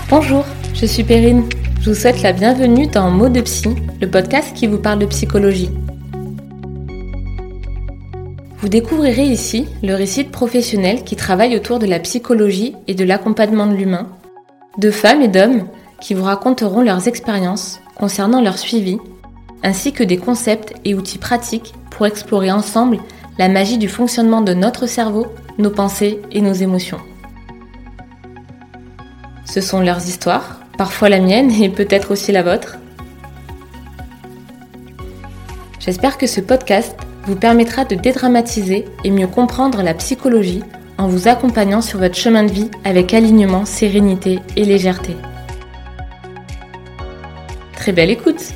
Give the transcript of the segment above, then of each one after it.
Bonjour, je suis Perrine. Je vous souhaite la bienvenue dans Mots de Psy, le podcast qui vous parle de psychologie. Vous découvrirez ici le récit de professionnels qui travaillent autour de la psychologie et de l'accompagnement de l'humain, de femmes et d'hommes qui vous raconteront leurs expériences concernant leur suivi, ainsi que des concepts et outils pratiques pour explorer ensemble la magie du fonctionnement de notre cerveau, nos pensées et nos émotions. Ce sont leurs histoires, parfois la mienne et peut-être aussi la vôtre. J'espère que ce podcast vous permettra de dédramatiser et mieux comprendre la psychologie en vous accompagnant sur votre chemin de vie avec alignement, sérénité et légèreté. Très belle écoute!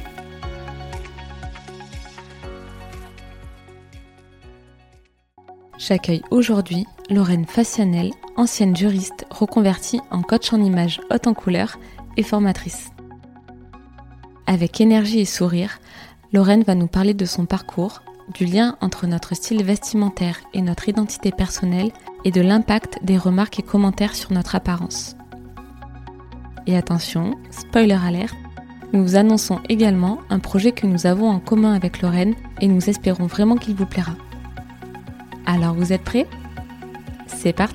J'accueille aujourd'hui Lorraine Facianel, ancienne juriste reconvertie en coach en images haute en couleurs et formatrice. Avec énergie et sourire, Lorraine va nous parler de son parcours, du lien entre notre style vestimentaire et notre identité personnelle et de l'impact des remarques et commentaires sur notre apparence. Et attention, spoiler alert, nous vous annonçons également un projet que nous avons en commun avec Lorraine et nous espérons vraiment qu'il vous plaira. Alors vous êtes prêts ? C'est parti !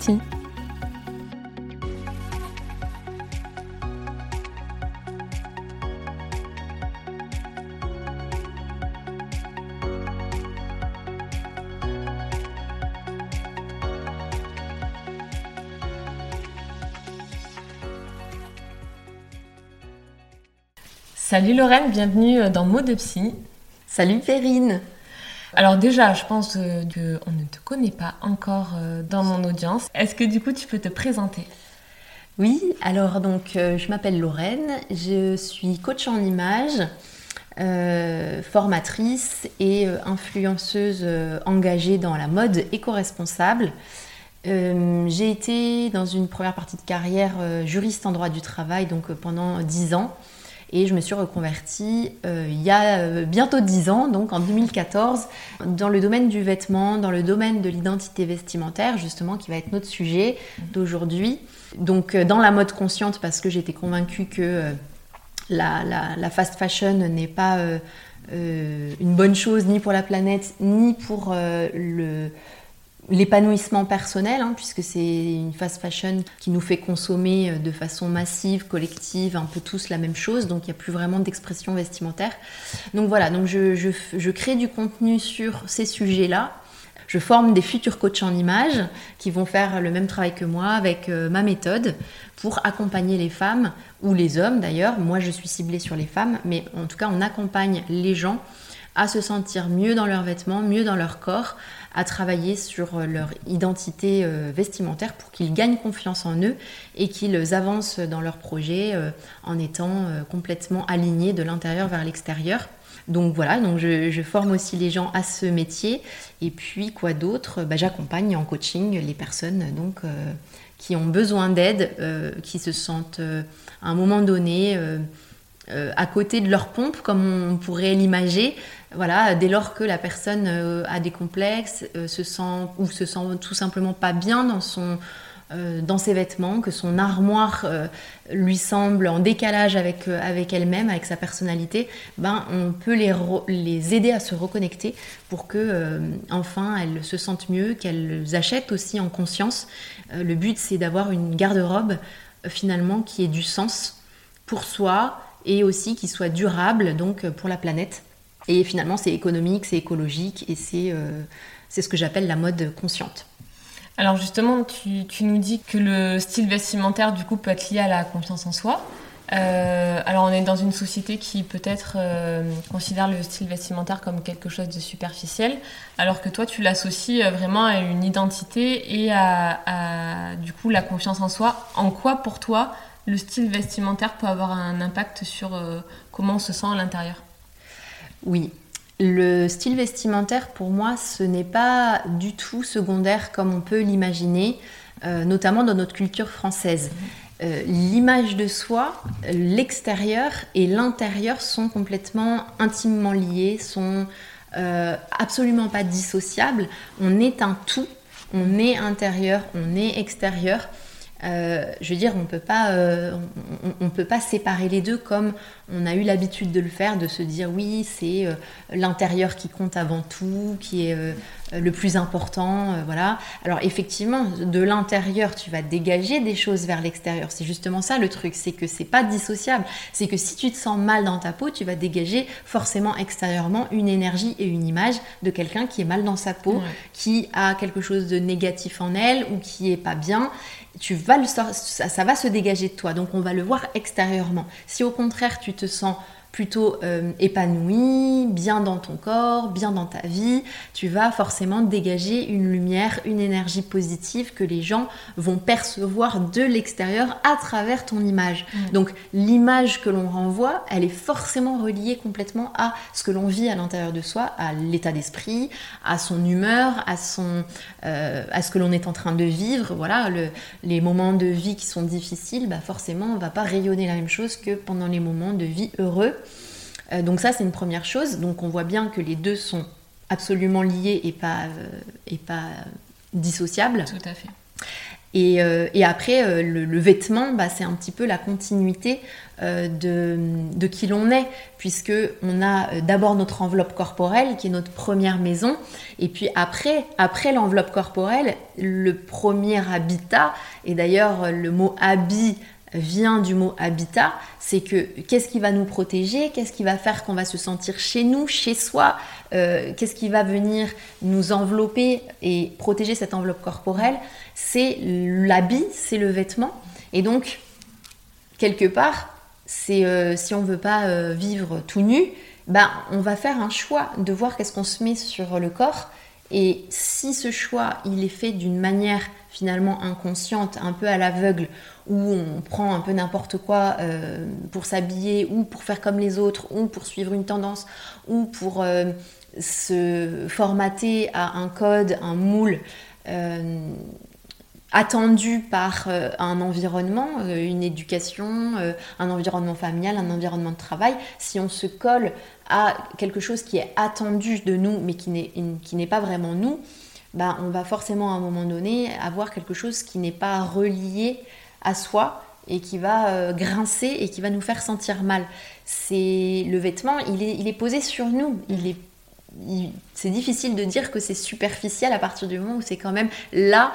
Salut Lorraine, bienvenue dans Mots de Psy. Salut Perrine. Alors déjà, je pense qu'on ne te connaît pas encore dans mon audience. Est-ce que du coup tu peux te présenter ? Oui, alors donc je m'appelle Lorraine, je suis coach en images, formatrice et influenceuse engagée dans la mode éco-responsable. J'ai été dans une première partie de carrière juriste en droit du travail donc pendant 10 ans. Et je me suis reconvertie il y a bientôt 10 ans, donc en 2014, dans le domaine du vêtement, dans le domaine de l'identité vestimentaire, justement, qui va être notre sujet d'aujourd'hui. Donc dans la mode consciente, parce que j'étais convaincue que la fast fashion n'est pas une bonne chose ni pour la planète, ni pour l'épanouissement personnel, puisque c'est une fast fashion qui nous fait consommer de façon massive, collective, un peu tous la même chose, donc il n'y a plus vraiment d'expression vestimentaire. Donc voilà, donc je crée du contenu sur ces sujets-là. Je forme des futurs coachs en images qui vont faire le même travail que moi avec ma méthode pour accompagner les femmes, ou les hommes d'ailleurs. Moi je suis ciblée sur les femmes, mais en tout cas on accompagne les gens à se sentir mieux dans leurs vêtements, mieux dans leur corps, à travailler sur leur identité vestimentaire pour qu'ils gagnent confiance en eux et qu'ils avancent dans leurs projets en étant complètement alignés de l'intérieur vers l'extérieur. Donc voilà, donc je forme aussi les gens à ce métier. Et puis quoi d'autre ? J'accompagne en coaching les personnes donc, qui ont besoin d'aide, qui se sentent à un moment donné à côté de leur pompe, comme on pourrait l'imager. Voilà, dès lors que la personne a des complexes, se sent tout simplement pas bien dans ses vêtements, que son armoire lui semble en décalage avec elle-même, avec sa personnalité, on peut les aider à se reconnecter pour que enfin elles se sentent mieux, qu'elles achètent aussi en conscience. Le but c'est d'avoir une garde-robe finalement qui ait du sens pour soi et aussi qui soit durable donc pour la planète. Et finalement, c'est économique, c'est écologique et c'est ce que j'appelle la mode consciente. Alors justement, tu nous dis que le style vestimentaire, du coup, peut être lié à la confiance en soi. Alors on est dans une société qui peut-être considère le style vestimentaire comme quelque chose de superficiel, alors que toi, tu l'associes vraiment à une identité et à du coup, la confiance en soi. En quoi, pour toi, le style vestimentaire peut avoir un impact sur comment on se sent à l'intérieur ? Oui, le style vestimentaire pour moi ce n'est pas du tout secondaire comme on peut l'imaginer, notamment dans notre culture française. L'image de soi, l'extérieur et l'intérieur sont complètement intimement liés, sont absolument pas dissociables. On est un tout, on est intérieur, on est extérieur. Je veux dire, on peut pas séparer les deux comme on a eu l'habitude de le faire, de se dire oui, c'est l'intérieur qui compte avant tout, qui est le plus important, voilà. Alors effectivement, de l'intérieur, tu vas dégager des choses vers l'extérieur. C'est justement ça le truc, c'est que c'est pas dissociable. C'est que si tu te sens mal dans ta peau, tu vas dégager forcément extérieurement une énergie et une image de quelqu'un qui est mal dans sa peau, qui a quelque chose de négatif en elle ou qui est pas bien. Ça va se dégager de toi, donc on va le voir extérieurement. Si au contraire tu te sens plutôt épanoui, bien dans ton corps, bien dans ta vie, tu vas forcément dégager une lumière, une énergie positive que les gens vont percevoir de l'extérieur à travers ton image. Donc l'image que l'on renvoie, elle est forcément reliée complètement à ce que l'on vit à l'intérieur de soi, à l'état d'esprit, à son humeur, à ce que l'on est en train de vivre. Voilà, les moments de vie qui sont difficiles, forcément on ne va pas rayonner la même chose que pendant les moments de vie heureux. Donc ça, c'est une première chose. Donc on voit bien que les deux sont absolument liés et pas dissociables. Tout à fait. Et après, le vêtement, c'est un petit peu la continuité de qui l'on est, puisque on a d'abord notre enveloppe corporelle, qui est notre première maison, et puis après l'enveloppe corporelle, le premier habitat, et d'ailleurs le mot habit vient du mot habitat, c'est que qu'est-ce qui va nous protéger, qu'est-ce qui va faire qu'on va se sentir chez nous, chez soi, qu'est-ce qui va venir nous envelopper et protéger cette enveloppe corporelle, c'est l'habit, c'est le vêtement. Et donc, quelque part, si on ne veut pas vivre tout nu, on va faire un choix de voir qu'est-ce qu'on se met sur le corps. Et si ce choix, il est fait d'une manière finalement inconsciente, un peu à l'aveugle, où on prend un peu n'importe quoi pour s'habiller, ou pour faire comme les autres, ou pour suivre une tendance, ou pour se formater à un code, un moule attendu par un environnement, une éducation, un environnement familial, un environnement de travail, si on se colle à quelque chose qui est attendu de nous, mais qui n'est pas vraiment nous, on va forcément à un moment donné avoir quelque chose qui n'est pas relié à soi et qui va grincer et qui va nous faire sentir mal. Le vêtement, il est posé sur nous, c'est difficile de dire que c'est superficiel à partir du moment où c'est quand même là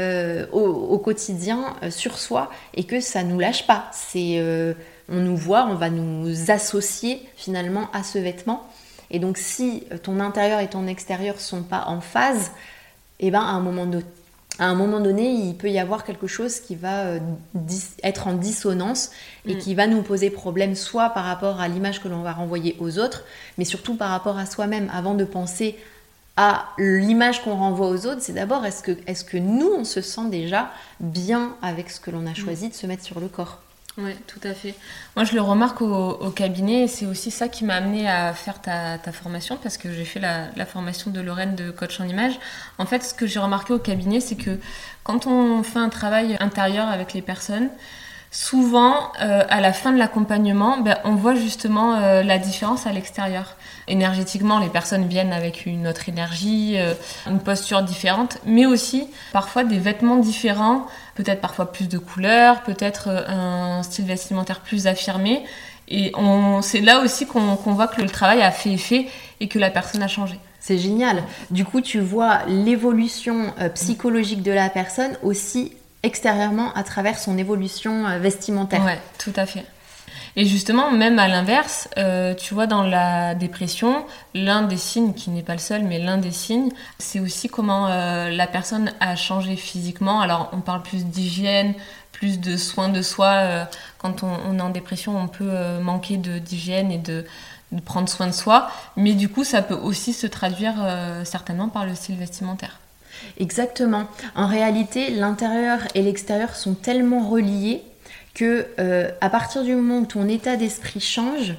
au quotidien sur soi et que ça nous lâche pas. On nous voit, on va nous associer finalement à ce vêtement. Et donc si ton intérieur et ton extérieur sont pas en phase, à un moment donné, il peut y avoir quelque chose qui va être en dissonance et qui va nous poser problème, soit par rapport à l'image que l'on va renvoyer aux autres, mais surtout par rapport à soi-même. Avant de penser à l'image qu'on renvoie aux autres, c'est d'abord est-ce que nous, on se sent déjà bien avec ce que l'on a choisi de se mettre sur le corps. Oui, tout à fait. Moi, je le remarque au cabinet, et c'est aussi ça qui m'a amenée à faire ta formation, parce que j'ai fait la formation de Lorraine de coach en image. En fait, ce que j'ai remarqué au cabinet, c'est que quand on fait un travail intérieur avec les personnes, souvent, à la fin de l'accompagnement, on voit justement la différence à l'extérieur. Énergétiquement, les personnes viennent avec une autre énergie, une posture différente, mais aussi parfois des vêtements différents, peut-être parfois plus de couleurs, peut-être un style vestimentaire plus affirmé. Et c'est là aussi qu'on voit que le travail a fait effet et que la personne a changé. C'est génial. Du coup, tu vois l'évolution psychologique de la personne aussi extérieurement à travers son évolution vestimentaire. Ouais, tout à fait. Et justement, même à l'inverse, tu vois, dans la dépression, l'un des signes, qui n'est pas le seul, mais l'un des signes, c'est aussi comment la personne a changé physiquement. Alors, on parle plus d'hygiène, plus de soins de soi. Quand on est en dépression, on peut manquer d'hygiène et de prendre soin de soi. Mais du coup, ça peut aussi se traduire certainement par le style vestimentaire. Exactement. En réalité, l'intérieur et l'extérieur sont tellement reliés que à partir du moment où ton état d'esprit change,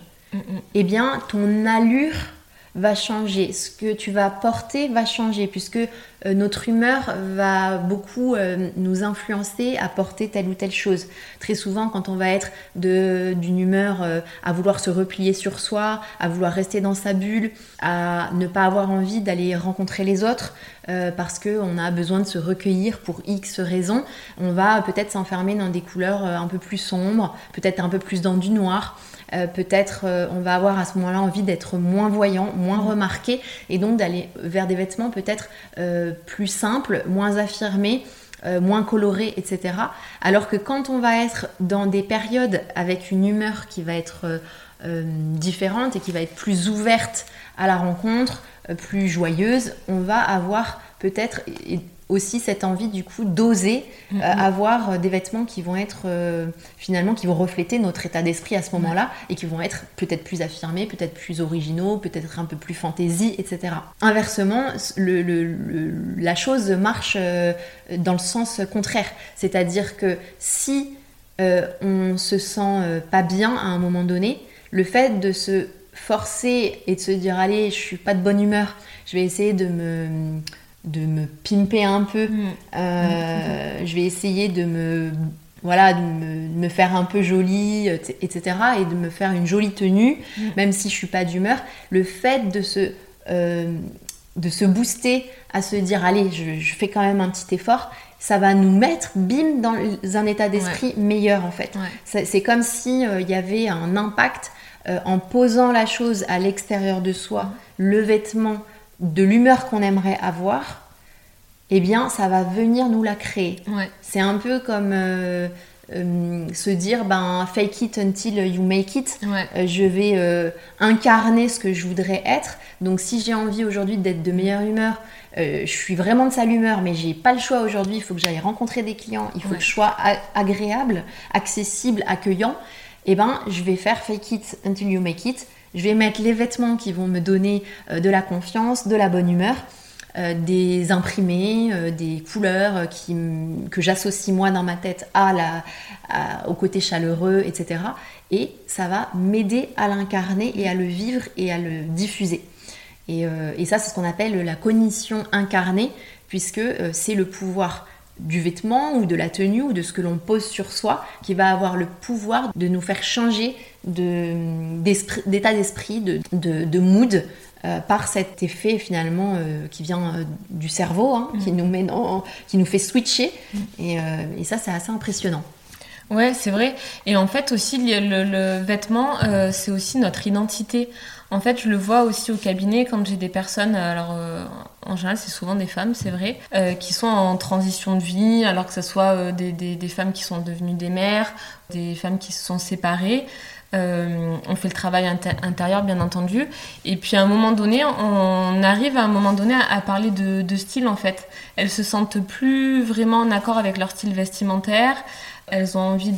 ton allure va changer. Ce que tu vas porter va changer, puisque notre humeur va beaucoup nous influencer à porter telle ou telle chose. Très souvent, quand on va être d'une humeur à vouloir se replier sur soi, à vouloir rester dans sa bulle, à ne pas avoir envie d'aller rencontrer les autres, parce qu'on a besoin de se recueillir pour X raisons, on va peut-être s'enfermer dans des couleurs un peu plus sombres, peut-être un peu plus dans du noir. Peut-être on va avoir à ce moment-là envie d'être moins voyant, moins remarqué, et donc d'aller vers des vêtements peut-être plus simples, moins affirmés, moins colorés, etc. Alors que quand on va être dans des périodes avec une humeur qui va être différente et qui va être plus ouverte à la rencontre, plus joyeuse, on va avoir peut-être aussi cette envie du coup d'oser avoir des vêtements qui vont être finalement qui vont refléter notre état d'esprit à ce moment-là et qui vont être peut-être plus affirmés, peut-être plus originaux, peut-être un peu plus fantaisie, etc. Inversement, la chose marche dans le sens contraire, c'est-à-dire que si on se sent pas bien à un moment donné, le fait de se forcer et de se dire allez, je suis pas de bonne humeur, je vais essayer de me pimper un peu, je vais essayer de me faire un peu jolie, etc. et de me faire une jolie tenue, même si je suis pas d'humeur. Le fait de se booster, à se dire allez, je fais quand même un petit effort, ça va nous mettre, bim, dans un état d'esprit meilleur en fait. C'est comme si y avait un impact en posant la chose à l'extérieur de soi, le vêtement, de l'humeur qu'on aimerait avoir, eh bien, ça va venir nous la créer. C'est un peu comme se dire, fake it until you make it. Je vais incarner ce que je voudrais être. Donc, si j'ai envie aujourd'hui d'être de meilleure humeur, je suis vraiment de sale humeur, mais j'ai pas le choix aujourd'hui. Il faut que j'aille rencontrer des clients. Il faut que je sois agréable, accessible, accueillant. Eh ben, je vais faire fake it until you make it. Je vais mettre les vêtements qui vont me donner de la confiance, de la bonne humeur, des imprimés, des couleurs que j'associe moi dans ma tête au côté chaleureux, etc. Et ça va m'aider à l'incarner et à le vivre et à le diffuser. Et ça, c'est ce qu'on appelle la cognition incarnée, puisque c'est le pouvoir du vêtement ou de la tenue ou de ce que l'on pose sur soi qui va avoir le pouvoir de nous faire changer d'état d'esprit, de mood par cet effet finalement qui vient du cerveau, qui nous fait switcher et ça c'est assez impressionnant. Ouais, c'est vrai. Et en fait aussi le vêtement c'est aussi notre identité. En fait, je le vois aussi au cabinet quand j'ai des personnes, alors en général c'est souvent des femmes, c'est vrai, qui sont en transition de vie, alors que ce soit des femmes qui sont devenues des mères, des femmes qui se sont séparées. On fait le travail intérieur bien entendu, et puis à un moment donné on arrive à parler de style en fait. Elles se sentent plus vraiment en accord avec leur style vestimentaire. Elles ont envie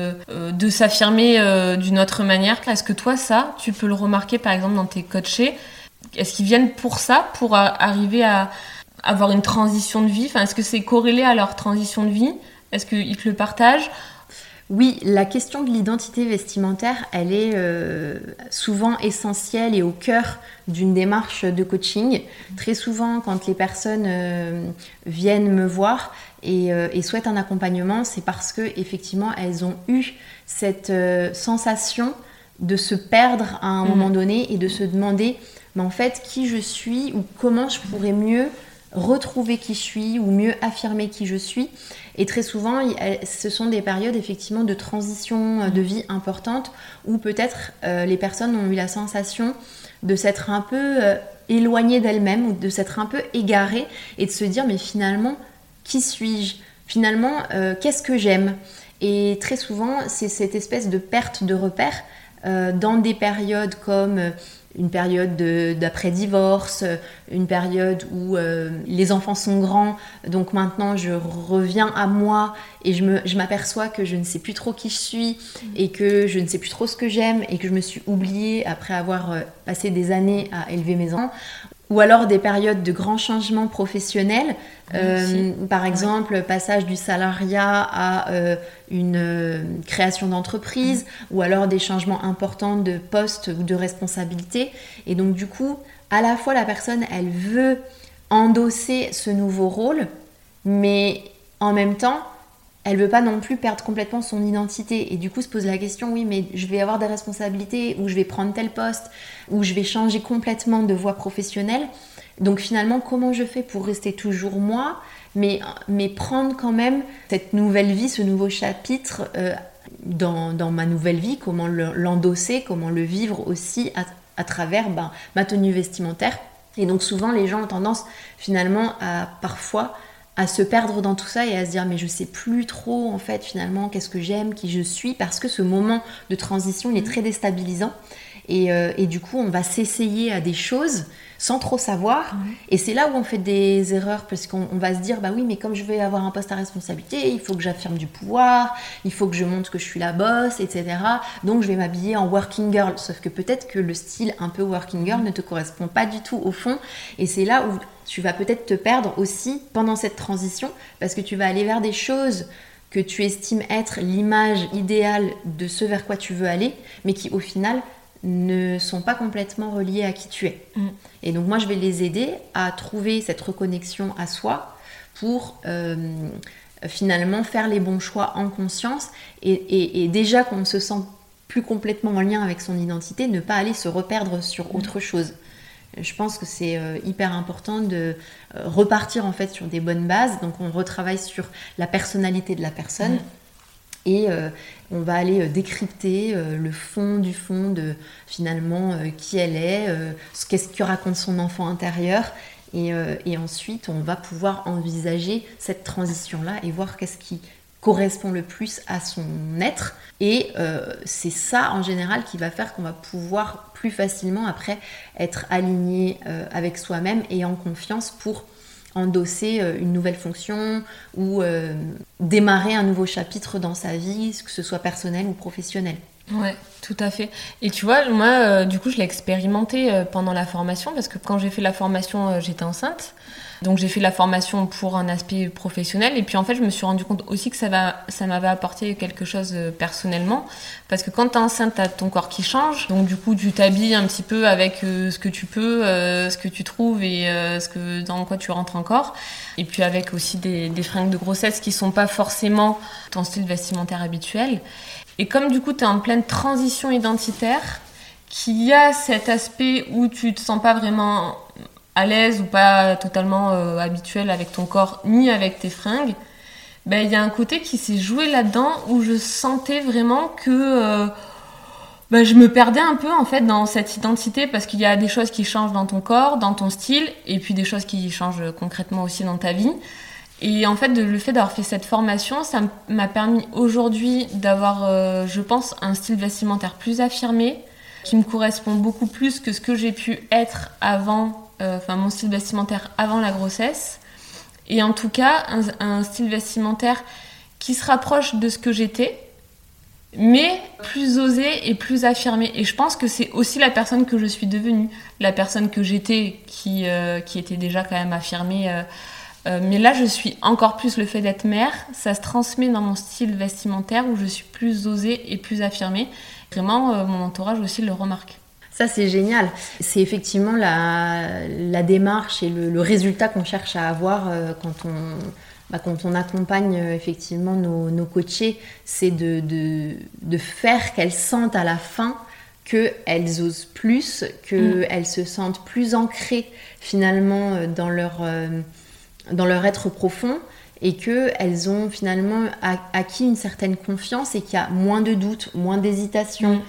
de s'affirmer d'une autre manière. Est-ce que toi, ça, tu peux le remarquer par exemple dans tes coachés? Est-ce qu'ils viennent pour ça, pour arriver à avoir une transition de vie? Enfin, est-ce que c'est corrélé à leur transition de vie? Est-ce qu'ils te le partagent? Oui, la question de l'identité vestimentaire, elle est souvent essentielle et au cœur d'une démarche de coaching. Très souvent, quand les personnes viennent me voir et souhaitent un accompagnement, c'est parce que effectivement, elles ont eu cette sensation de se perdre à un moment donné et de se demander, mais en fait, qui je suis ou comment je pourrais mieux retrouver qui je suis ou mieux affirmer qui je suis. Et très souvent, ce sont des périodes effectivement de transition de vie importante où peut-être les personnes ont eu la sensation de s'être un peu éloignées d'elles-mêmes ou de s'être un peu égarées et de se dire mais finalement, qui suis-je ? Finalement, qu'est-ce que j'aime ? Et très souvent, c'est cette espèce de perte de repère dans des périodes comme une période d'après-divorce, une période où les enfants sont grands, donc maintenant je reviens à moi et je m'aperçois que je ne sais plus trop qui je suis et que je ne sais plus trop ce que j'aime et que je me suis oubliée après avoir passé des années à élever mes enfants. Ou alors des périodes de grands changements professionnels, par exemple passage du salariat à une création d'entreprise, ou alors des changements importants de poste ou de responsabilité. Et donc du coup, à la fois la personne, elle veut endosser ce nouveau rôle, mais en même temps, elle veut pas non plus perdre complètement son identité. Et du coup, se pose la question, oui, mais je vais avoir des responsabilités, ou je vais prendre tel poste, ou je vais changer complètement de voie professionnelle. Donc finalement, comment je fais pour rester toujours moi, mais prendre quand même cette nouvelle vie, ce nouveau chapitre dans ma nouvelle vie, comment l'endosser, comment le vivre aussi à travers ma tenue vestimentaire. Et donc souvent, les gens ont tendance finalement parfois à se perdre dans tout ça et à se dire mais je sais plus trop en fait finalement qu'est-ce que j'aime, qui je suis, parce que ce moment de transition il est très déstabilisant et du coup on va s'essayer à des choses sans trop savoir et c'est là où on fait des erreurs parce qu'on va se dire bah oui mais comme je vais avoir un poste à responsabilité il faut que j'affirme du pouvoir, il faut que je montre que je suis la boss, etc. Donc je vais m'habiller en working girl, sauf que peut-être que le style un peu working girl ne te correspond pas du tout au fond et c'est là où tu vas peut-être te perdre aussi pendant cette transition parce que tu vas aller vers des choses que tu estimes être l'image idéale de ce vers quoi tu veux aller, mais qui au final ne sont pas complètement reliées à qui tu es. Et donc moi je vais les aider à trouver cette reconnexion à soi pour finalement faire les bons choix en conscience et déjà qu'on se sent plus complètement en lien avec son identité, ne pas aller se reperdre sur autre chose. Je pense que c'est hyper important de repartir en fait sur des bonnes bases. Donc on retravaille sur la personnalité de la personne et on va aller décrypter le fond du fond de finalement qui elle est, qu'est-ce que raconte son enfant intérieur. Et ensuite on va pouvoir envisager cette transition-là et voir qu'est-ce qui correspond le plus à son être et c'est ça en général qui va faire qu'on va pouvoir plus facilement après être aligné avec soi-même et en confiance pour endosser une nouvelle fonction ou démarrer un nouveau chapitre dans sa vie, que ce soit personnel ou professionnel. Ouais, tout à fait. Et tu vois, moi, du coup, je l'ai expérimenté pendant la formation parce que quand j'ai fait la formation, j'étais enceinte. Donc j'ai fait la formation pour un aspect professionnel et puis en fait je me suis rendu compte aussi que ça m'avait apporté quelque chose personnellement parce que quand t'es enceinte t'as ton corps qui change donc du coup tu t'habilles un petit peu avec ce que tu peux, ce que tu trouves et dans quoi tu rentres encore et puis avec aussi des fringues de grossesse qui sont pas forcément ton style vestimentaire habituel et comme du coup t'es en pleine transition identitaire qu'il y a cet aspect où tu te sens pas vraiment à l'aise ou pas totalement habituel avec ton corps ni avec tes fringues, ben il y a un côté qui s'est joué là-dedans où je sentais vraiment que je me perdais un peu en fait dans cette identité parce qu'il y a des choses qui changent dans ton corps, dans ton style et puis des choses qui changent concrètement aussi dans ta vie. Et en fait, le fait d'avoir fait cette formation, ça m'a permis aujourd'hui d'avoir, je pense, un style vestimentaire plus affirmé, qui me correspond beaucoup plus que ce que j'ai pu être avant mon style vestimentaire avant la grossesse et en tout cas un style vestimentaire qui se rapproche de ce que j'étais mais plus osé et plus affirmé et je pense que c'est aussi la personne que je suis devenue, la personne que j'étais qui était déjà quand même affirmée mais là je suis encore plus, le fait d'être mère ça se transmet dans mon style vestimentaire où je suis plus osée et plus affirmée, vraiment mon entourage aussi le remarque. Ça, c'est génial. C'est effectivement la démarche et le résultat qu'on cherche à avoir quand on accompagne effectivement nos coachés, c'est de faire qu'elles sentent à la fin qu'elles osent plus, qu'elles se sentent plus ancrées finalement dans leur être profond et qu'elles ont finalement acquis une certaine confiance et qu'il y a moins de doutes, moins d'hésitation,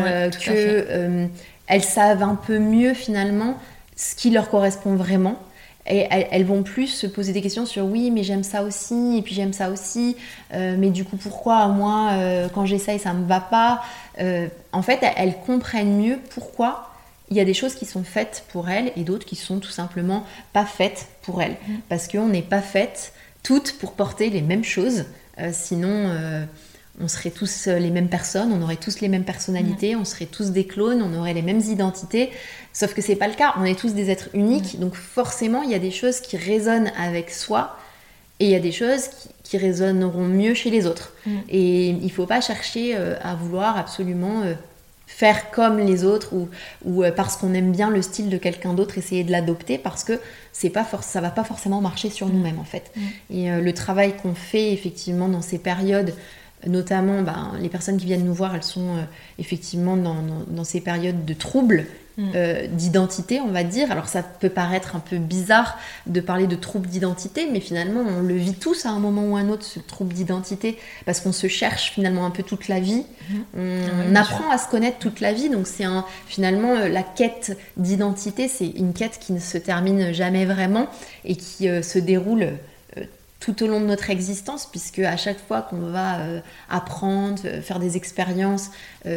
elles savent un peu mieux finalement ce qui leur correspond vraiment et elles vont plus se poser des questions sur oui mais j'aime ça aussi et puis j'aime ça aussi mais du coup pourquoi moi quand j'essaye ça me va pas en fait elles comprennent mieux pourquoi il y a des choses qui sont faites pour elles et d'autres qui sont tout simplement pas faites pour elles parce qu'on n'est pas faites toutes pour porter les mêmes choses sinon on serait tous les mêmes personnes, on aurait tous les mêmes personnalités, on serait tous des clones, on aurait les mêmes identités. Sauf que c'est pas le cas, on est tous des êtres uniques, donc forcément il y a des choses qui résonnent avec soi et il y a des choses qui résonneront mieux chez les autres. Et il faut pas chercher à vouloir absolument faire comme les autres ou parce qu'on aime bien le style de quelqu'un d'autre, essayer de l'adopter parce que ça va pas forcément marcher sur nous-mêmes en fait. Et le travail qu'on fait effectivement dans ces périodes, notamment les personnes qui viennent nous voir, elles sont effectivement dans ces périodes de troubles d'identité, on va dire. Alors ça peut paraître un peu bizarre de parler de troubles d'identité, mais finalement on le vit tous à un moment ou un autre, ce trouble d'identité, parce qu'on se cherche finalement un peu toute la vie. On apprend à se connaître toute la vie, donc c'est finalement la quête d'identité, c'est une quête qui ne se termine jamais vraiment et qui se déroule tout au long de notre existence, puisque à chaque fois qu'on va apprendre, faire des expériences,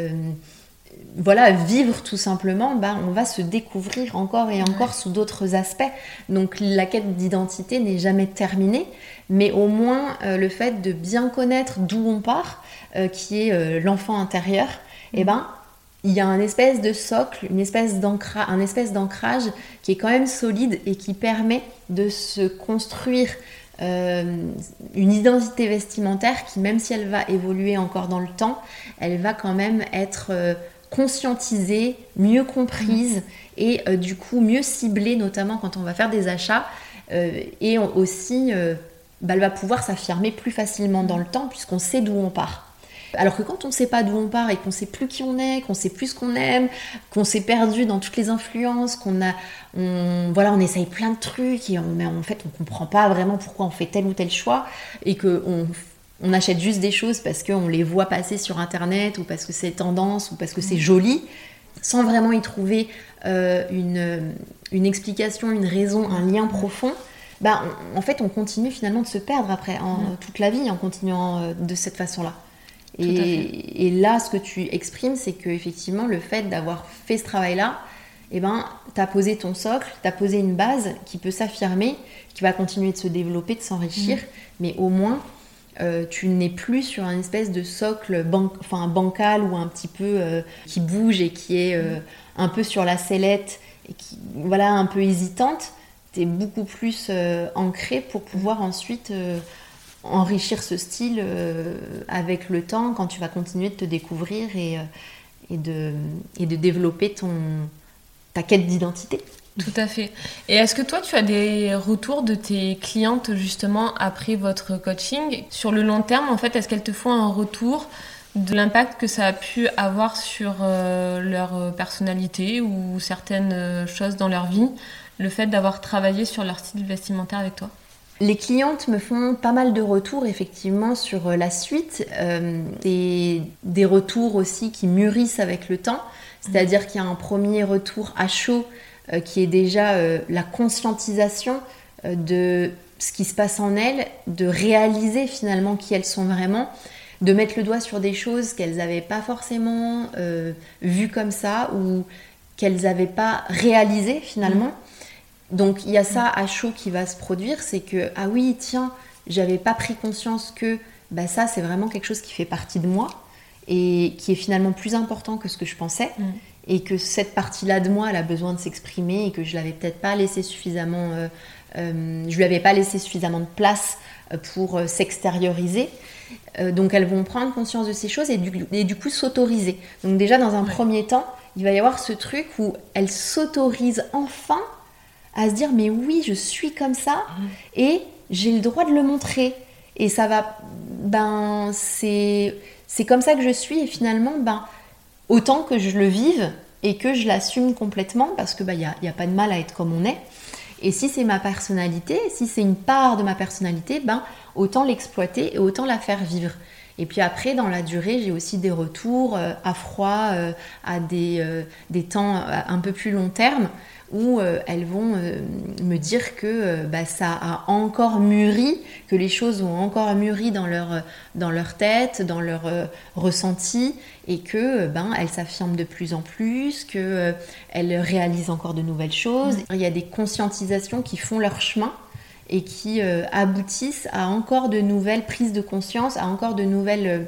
vivre tout simplement, on va se découvrir encore et encore sous d'autres aspects. Donc la quête d'identité n'est jamais terminée, mais au moins le fait de bien connaître d'où on part, qui est l'enfant intérieur, il y a un espèce de socle, un espèce d'ancrage qui est quand même solide et qui permet de se construire une identité vestimentaire qui, même si elle va évoluer encore dans le temps, elle va quand même être conscientisée, mieux comprise et du coup mieux ciblée, notamment quand on va faire des achats, et aussi elle va pouvoir s'affirmer plus facilement dans le temps puisqu'on sait d'où on part. Alors que quand on ne sait pas d'où on part et qu'on ne sait plus qui on est, qu'on ne sait plus ce qu'on aime, qu'on s'est perdu dans toutes les influences, on essaye plein de trucs et en fait on ne comprend pas vraiment pourquoi on fait tel ou tel choix et qu'on achète juste des choses parce qu'on les voit passer sur internet ou parce que c'est tendance ou parce que c'est joli, sans vraiment y trouver une explication, une raison, un lien profond. En fait on continue finalement de se perdre après toute la vie en continuant de cette façon-là. Et là, ce que tu exprimes, c'est qu'effectivement, le fait d'avoir fait ce travail-là, tu as posé ton socle, tu as posé une base qui peut s'affirmer, qui va continuer de se développer, de s'enrichir, mais au moins, tu n'es plus sur un espèce de socle bancal ou un petit peu qui bouge et qui est un peu sur la sellette et qui, un peu hésitante. Tu es beaucoup plus ancré pour pouvoir ensuite enrichir ce style avec le temps quand tu vas continuer de te découvrir et de développer ta quête d'identité. Tout à fait. Et est-ce que toi, tu as des retours de tes clientes justement après votre coaching sur le long terme? En fait, est-ce qu'elles te font un retour de l'impact que ça a pu avoir sur leur personnalité ou certaines choses dans leur vie, le fait d'avoir travaillé sur leur style vestimentaire avec toi? Les clientes me font pas mal de retours effectivement sur la suite, et des retours aussi qui mûrissent avec le temps, c'est-à-dire qu'il y a un premier retour à chaud qui est déjà la conscientisation de ce qui se passe en elles, de réaliser finalement qui elles sont vraiment, de mettre le doigt sur des choses qu'elles n'avaient pas forcément vues comme ça ou qu'elles n'avaient pas réalisées finalement. Donc il y a ça à chaud qui va se produire, c'est que ah oui tiens, j'avais pas pris conscience que ça c'est vraiment quelque chose qui fait partie de moi et qui est finalement plus important que ce que je pensais, et que cette partie-là de moi elle a besoin de s'exprimer et que je l'avais peut-être pas laissé suffisamment, je lui avais pas laissé suffisamment de place pour s'extérioriser. Donc elles vont prendre conscience de ces choses et du coup s'autoriser. Donc déjà dans un premier temps, il va y avoir ce truc où elles s'autorisent enfin à se dire mais oui je suis comme ça et j'ai le droit de le montrer et ça va c'est comme ça que je suis et finalement autant que je le vive et que je l'assume complètement parce que y a pas de mal à être comme on est, et si c'est ma personnalité, si c'est une part de ma personnalité, autant l'exploiter et autant la faire vivre. Et puis après, dans la durée, j'ai aussi des retours à froid, à des temps un peu plus long terme, où elles vont me dire que ça a encore mûri, que les choses ont encore mûri dans leur tête, dans leur ressenti, et que elles s'affirment de plus en plus, qu'elles réalisent encore de nouvelles choses. Il y a des conscientisations qui font leur chemin et qui aboutissent à encore de nouvelles prises de conscience, à encore de nouvelles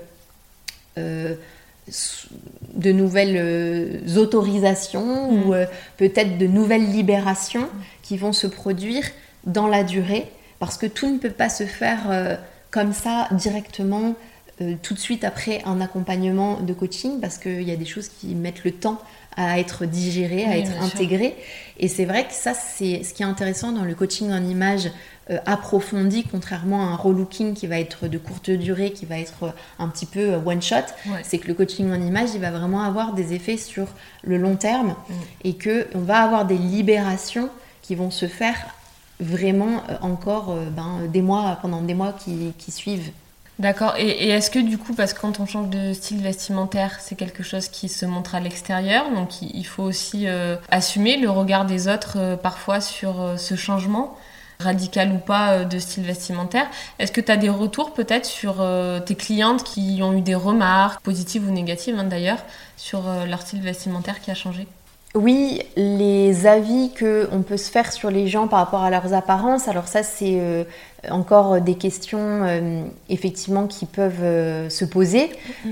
autorisations ou peut-être de nouvelles libérations qui vont se produire dans la durée, parce que tout ne peut pas se faire comme ça directement tout de suite après un accompagnement de coaching parce qu'il y a des choses qui mettent le temps à être digérées, à être intégrées. Et c'est vrai que ça, c'est ce qui est intéressant dans le coaching en image approfondi, contrairement à un relooking qui va être de courte durée, qui va être un petit peu one shot. C'est que le coaching en image, il va vraiment avoir des effets sur le long terme et qu'on va avoir des libérations qui vont se faire vraiment encore pendant des mois qui suivent. D'accord. Et est-ce que du coup, parce que quand on change de style vestimentaire, c'est quelque chose qui se montre à l'extérieur, donc il faut aussi assumer le regard des autres parfois sur ce changement, radical ou pas, de style vestimentaire. Est-ce que tu as des retours peut-être sur tes clientes qui ont eu des remarques, positives ou négatives d'ailleurs, sur leur style vestimentaire qui a changé ? Oui, les avis qu'on peut se faire sur les gens par rapport à leurs apparences, alors ça c'est encore des questions effectivement qui peuvent se poser.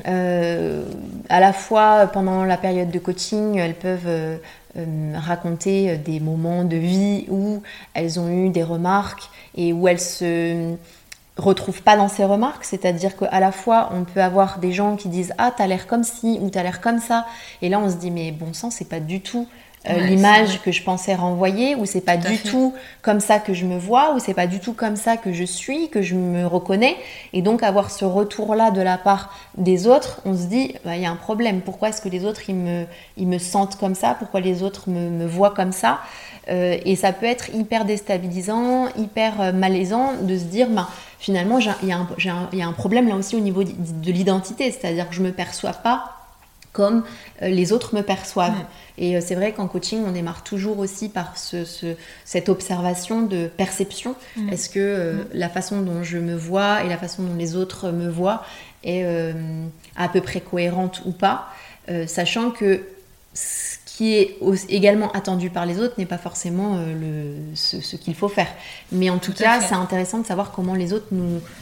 À la fois pendant la période de coaching, elles peuvent raconter des moments de vie où elles ont eu des remarques et où elles se retrouvent pas dans ces remarques, c'est-à-dire qu'à la fois on peut avoir des gens qui disent ah t'as l'air comme ci ou t'as l'air comme ça, et là on se dit mais bon sang, c'est pas du tout l'image que je pensais renvoyer, ou c'est pas du tout comme ça que je me vois, ou c'est pas du tout comme ça que je suis, que je me reconnais. Et donc avoir ce retour là de la part des autres, on se dit y a un problème, pourquoi est-ce que les autres ils me sentent comme ça, pourquoi les autres me voient comme ça, et ça peut être hyper déstabilisant, hyper malaisant de se dire finalement, il y a un problème là aussi au niveau de l'identité, c'est-à-dire que je ne me perçois pas comme les autres me perçoivent. Et c'est vrai qu'en coaching, on démarre toujours aussi par cette observation de perception. Est-ce que la façon dont je me vois et la façon dont les autres me voient est à peu près cohérente ou pas, sachant que ce qui est également attendu par les autres n'est pas forcément ce qu'il faut faire. Mais en tout cas, c'est intéressant de savoir comment les autres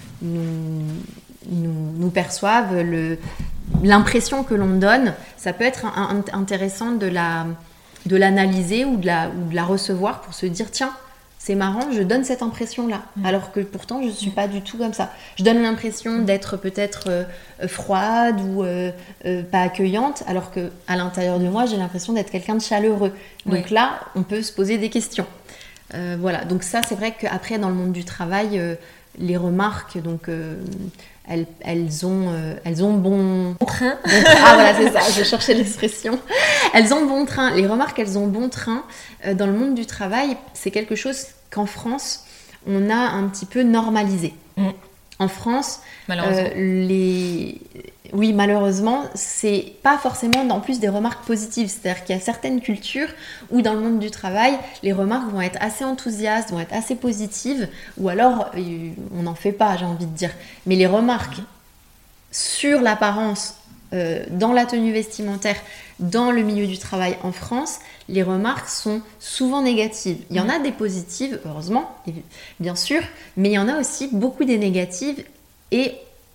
nous perçoivent, l'impression que l'on donne. Ça peut être intéressant de l'analyser ou de la recevoir pour se dire tiens, c'est marrant, je donne cette impression-là, alors que pourtant je ne suis pas du tout comme ça. Je donne l'impression d'être peut-être froide ou pas accueillante, alors qu'à l'intérieur de moi, j'ai l'impression d'être quelqu'un de chaleureux. Donc là, on peut se poser des questions. Voilà, donc ça, c'est vrai qu'après, dans le monde du travail, les remarques, donc elles ont bon train. Ah voilà, c'est ça, je cherchais l'expression. Elles ont bon train. Les remarques, elles ont bon train. Dans le monde du travail, c'est quelque chose qu'en France, on a un petit peu normalisé. En France, malheureusement. Oui, malheureusement, c'est pas forcément en plus des remarques positives. C'est-à-dire qu'il y a certaines cultures où dans le monde du travail, les remarques vont être assez enthousiastes, vont être assez positives, ou alors on n'en fait pas, j'ai envie de dire. Mais les remarques sur l'apparence, dans la tenue vestimentaire, dans le milieu du travail en France, les remarques sont souvent négatives. Il y en a des positives, heureusement, bien sûr, mais il y en a aussi beaucoup des négatives, et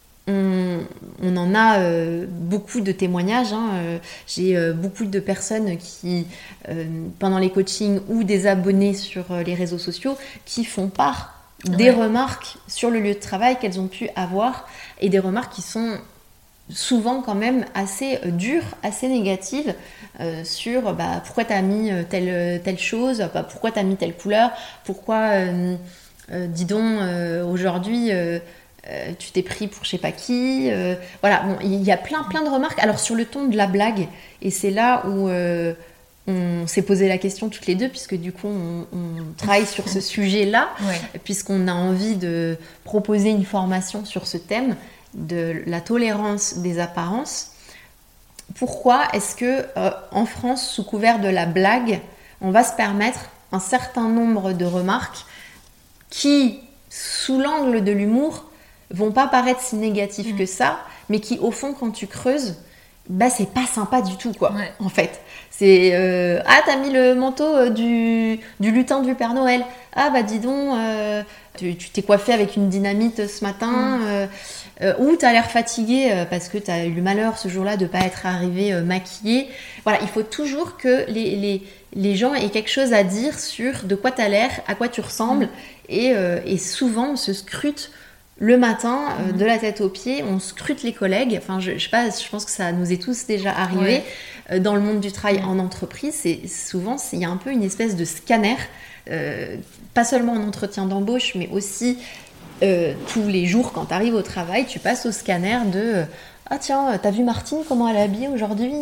on en a beaucoup de témoignages. J'ai beaucoup de personnes qui, pendant les coachings ou des abonnés sur les réseaux sociaux, qui font part des remarques sur le lieu de travail qu'elles ont pu avoir, et des remarques qui sont souvent quand même assez dures, assez négatives, sur pourquoi t'as mis telle chose, pourquoi t'as mis telle couleur, pourquoi dis donc aujourd'hui tu t'es pris pour je sais pas qui, voilà, bon, il y a plein de remarques, alors sur le ton de la blague, et c'est là où on s'est posé la question toutes les deux, puisque du coup on travaille sur ce sujet-là, puisqu'on a envie de proposer une formation sur ce thème de la tolérance des apparences. Pourquoi est-ce que en France, sous couvert de la blague, on va se permettre un certain nombre de remarques qui, sous l'angle de l'humour, vont pas paraître si négatives que ça, mais qui, au fond, quand tu creuses, c'est pas sympa du tout, quoi, en fait. C'est t'as mis le manteau du lutin du Père Noël. Ah dis donc, tu t'es coiffé avec une dynamite ce matin, ou t'as l'air fatigué parce que t'as eu le malheur ce jour-là de pas être arrivé maquillé. Voilà, il faut toujours que les gens aient quelque chose à dire sur de quoi t'as l'air, à quoi tu ressembles, et souvent on se scrute le matin, de la tête aux pieds, on scrute les collègues. Enfin, je sais pas, je pense que ça nous est tous déjà arrivé. Dans le monde du travail en entreprise, souvent, il y a un peu une espèce de scanner, pas seulement en entretien d'embauche, mais aussi tous les jours quand tu arrives au travail, tu passes au scanner de ah tiens, t'as vu Martine comment elle est habillée aujourd'hui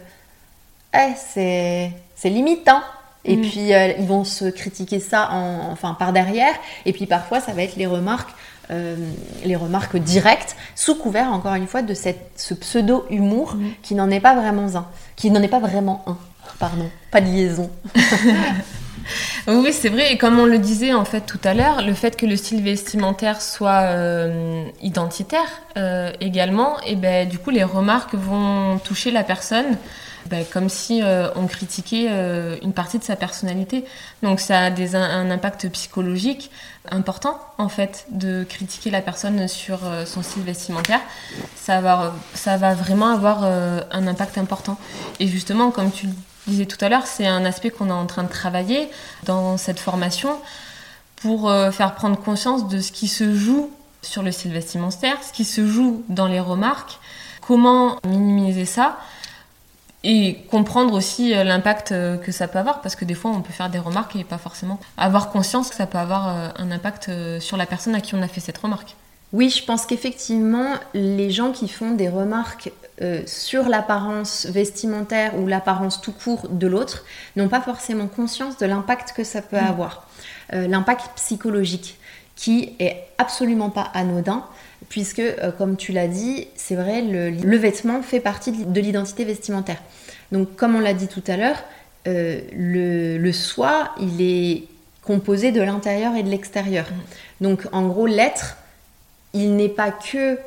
c'est limite, hein. Et puis ils vont se critiquer ça par derrière, et puis parfois ça va être les remarques directes, sous couvert encore une fois de ce pseudo-humour qui n'en est pas vraiment un, pardon, pas de liaison. Oui, c'est vrai. Et comme on le disait en fait tout à l'heure, le fait que le style vestimentaire soit identitaire également, et ben du coup les remarques vont toucher la personne, comme si on critiquait une partie de sa personnalité. Donc ça a un impact psychologique important en fait de critiquer la personne sur son style vestimentaire. Ça va vraiment avoir un impact important. Et justement, comme tu le disais tout à l'heure, c'est un aspect qu'on est en train de travailler dans cette formation pour faire prendre conscience de ce qui se joue sur le style vestimentaire, ce qui se joue dans les remarques, comment minimiser ça et comprendre aussi l'impact que ça peut avoir, parce que des fois on peut faire des remarques et pas forcément avoir conscience que ça peut avoir un impact sur la personne à qui on a fait cette remarque. Oui, je pense qu'effectivement, les gens qui font des remarques sur l'apparence vestimentaire ou l'apparence tout court de l'autre n'ont pas forcément conscience de l'impact que ça peut avoir. L'impact psychologique, qui est absolument pas anodin, puisque, comme tu l'as dit, c'est vrai, le vêtement fait partie de l'identité vestimentaire. Donc, comme on l'a dit tout à l'heure, le soi, il est composé de l'intérieur et de l'extérieur. Donc, en gros, l'être, il n'est pas que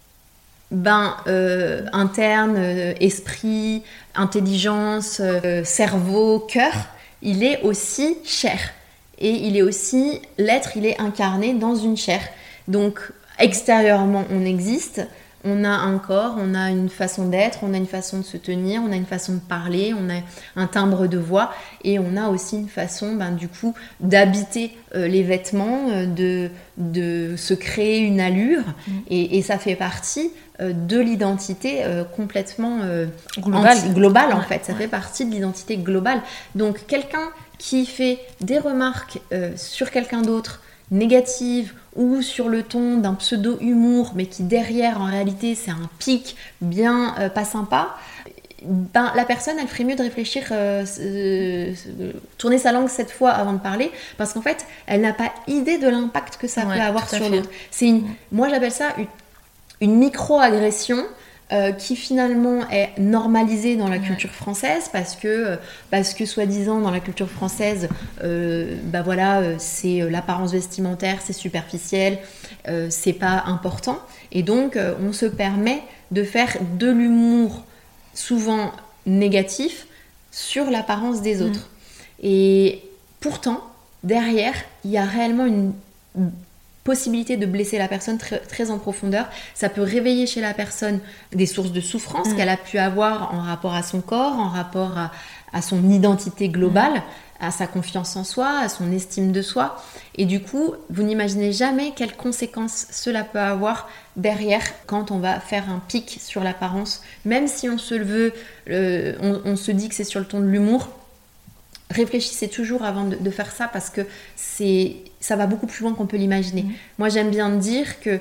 interne, esprit, intelligence, cerveau, cœur. Il est aussi chair. Et il est aussi, l'être, il est incarné dans une chair. Donc, extérieurement, on existe. On a un corps, on a une façon d'être, on a une façon de se tenir, on a une façon de parler, on a un timbre de voix, et on a aussi une façon, du coup, d'habiter les vêtements, de se créer une allure, et ça fait partie de l'identité complètement globale en fait. Ça fait partie de l'identité globale. Donc, quelqu'un qui fait des remarques sur quelqu'un d'autre, négatives, ou sur le ton d'un pseudo-humour, mais qui derrière, en réalité, c'est un pic bien pas sympa, la personne, elle ferait mieux de réfléchir, tourner sa langue 7 fois avant de parler, parce qu'en fait, elle n'a pas idée de l'impact que ça peut avoir sur l'autre. Moi, j'appelle ça une micro-agression qui finalement est normalisée dans la culture française, parce que soi-disant dans la culture française c'est l'apparence vestimentaire, c'est superficiel, c'est pas important, et donc on se permet de faire de l'humour souvent négatif sur l'apparence des autres. Et pourtant derrière il y a réellement une possibilité de blesser la personne très, très en profondeur. Ça peut réveiller chez la personne des sources de souffrance qu'elle a pu avoir en rapport à son corps, en rapport à son identité globale, à sa confiance en soi, à son estime de soi. Et du coup, vous n'imaginez jamais quelles conséquences cela peut avoir derrière quand on va faire un pic sur l'apparence. Même si on se le veut, on se dit que c'est sur le ton de l'humour, réfléchissez toujours avant de faire ça, parce que ça va beaucoup plus loin qu'on peut l'imaginer. Moi, j'aime bien dire que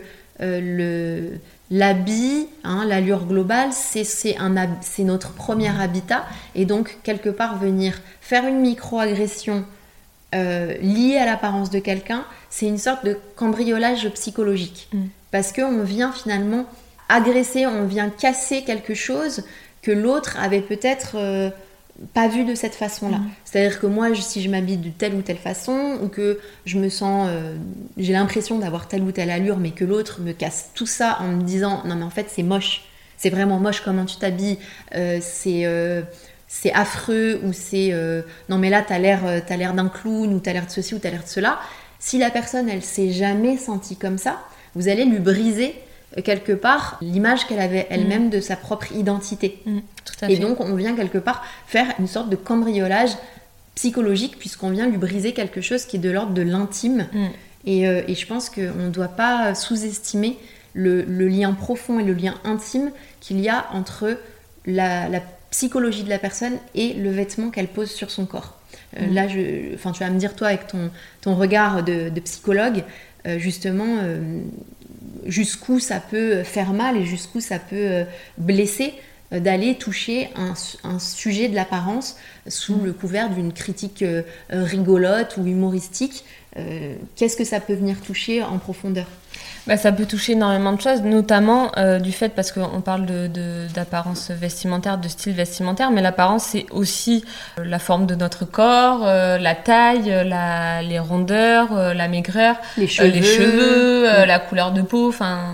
l'habit, l'allure globale, c'est notre premier habitat, et donc quelque part venir faire une micro-agression liée à l'apparence de quelqu'un, c'est une sorte de cambriolage psychologique, parce qu'on vient finalement agresser, on vient casser quelque chose que l'autre avait peut-être pas vu de cette façon-là. C'est-à-dire que moi, si je m'habille de telle ou telle façon, ou que je me sens, j'ai l'impression d'avoir telle ou telle allure, mais que l'autre me casse tout ça en me disant non mais en fait c'est moche, c'est vraiment moche comment tu t'habilles, c'est affreux, ou c'est non mais là t'as l'air d'un clown, ou t'as l'air de ceci ou t'as l'air de cela. Si la personne elle s'est jamais sentie comme ça, vous allez lui briser quelque part l'image qu'elle avait elle-même de sa propre identité. Tout à fait. Et donc on vient quelque part faire une sorte de cambriolage psychologique, puisqu'on vient lui briser quelque chose qui est de l'ordre de l'intime, Et je pense qu'on ne doit pas sous-estimer le lien profond et le lien intime qu'il y a entre la psychologie de la personne et le vêtement qu'elle pose sur son corps. Là, tu vas me dire, toi, avec ton regard de psychologue, justement, jusqu'où ça peut faire mal et jusqu'où ça peut blesser d'aller toucher un sujet de l'apparence sous le couvert d'une critique rigolote ou humoristique. Qu'est-ce que ça peut venir toucher en profondeur ? Ça peut toucher énormément de choses, notamment du fait, parce qu'on parle d'apparence vestimentaire, de style vestimentaire, mais l'apparence, c'est aussi la forme de notre corps, la taille, les rondeurs, la maigreur, les cheveux, la couleur de peau,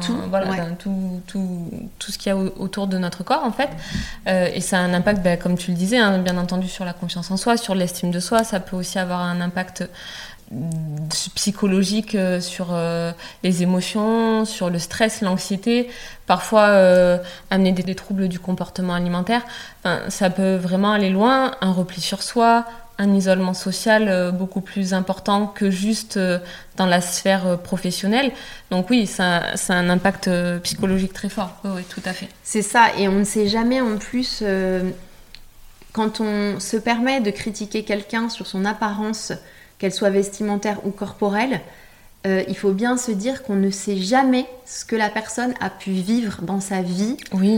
tout ce qu'il y a autour de notre corps, en fait. Et ça a un impact, comme tu le disais, bien entendu, sur la confiance en soi, sur l'estime de soi. Ça peut aussi avoir un impact psychologique sur les émotions, sur le stress, l'anxiété, parfois amener des troubles du comportement alimentaire. Ça peut vraiment aller loin, un repli sur soi, un isolement social beaucoup plus important que juste dans la sphère professionnelle. Donc oui, ça a un impact psychologique très fort. Oui, tout à fait. C'est ça, et on ne sait jamais en plus, quand on se permet de critiquer quelqu'un sur son apparence, qu'elle soit vestimentaire ou corporelle, il faut bien se dire qu'on ne sait jamais ce que la personne a pu vivre dans sa vie,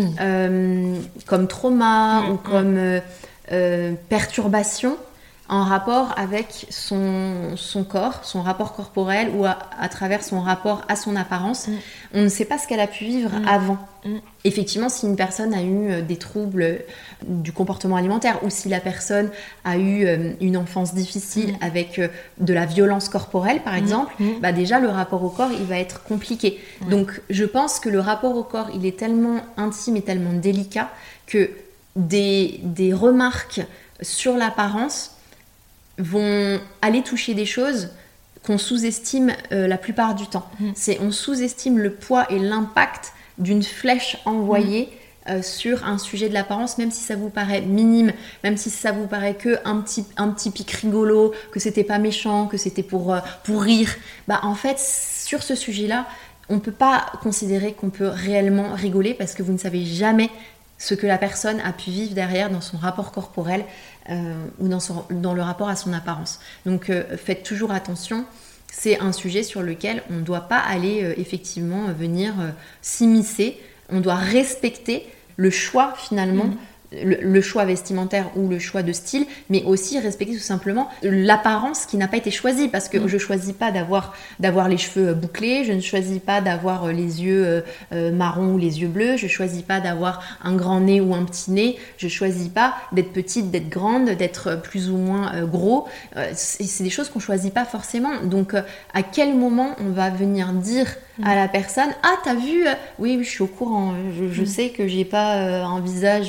comme trauma ou comme perturbation en rapport avec son corps, son rapport corporel ou à travers son rapport à son apparence. On ne sait pas ce qu'elle a pu vivre avant. Effectivement, si une personne a eu des troubles du comportement alimentaire ou si la personne a eu une enfance difficile avec de la violence corporelle, par exemple, déjà le rapport au corps, il va être compliqué. Donc, je pense que le rapport au corps, il est tellement intime et tellement délicat que des remarques sur l'apparence vont aller toucher des choses qu'on sous-estime la plupart du temps. On sous-estime le poids et l'impact d'une flèche envoyée sur un sujet de l'apparence, même si ça vous paraît minime, même si ça vous paraît que un petit pic rigolo, que c'était pas méchant, que c'était pour rire. En fait, sur ce sujet-là, on peut pas considérer qu'on peut réellement rigoler parce que vous ne savez jamais ce que la personne a pu vivre derrière dans son rapport corporel ou dans le rapport à son apparence. Donc faites toujours attention, c'est un sujet sur lequel on ne doit pas aller effectivement venir s'immiscer, on doit respecter le choix finalement, le choix vestimentaire ou le choix de style, mais aussi respecter tout simplement l'apparence qui n'a pas été choisie, parce que je ne choisis pas d'avoir les cheveux bouclés, je ne choisis pas d'avoir les yeux marrons ou les yeux bleus, je ne choisis pas d'avoir un grand nez ou un petit nez, je ne choisis pas d'être petite, d'être grande, d'être plus ou moins gros. C'est des choses qu'on ne choisit pas forcément. Donc à quel moment on va venir dire à la personne « Ah, t'as vu oui, je suis au courant, je sais que j'ai pas un visage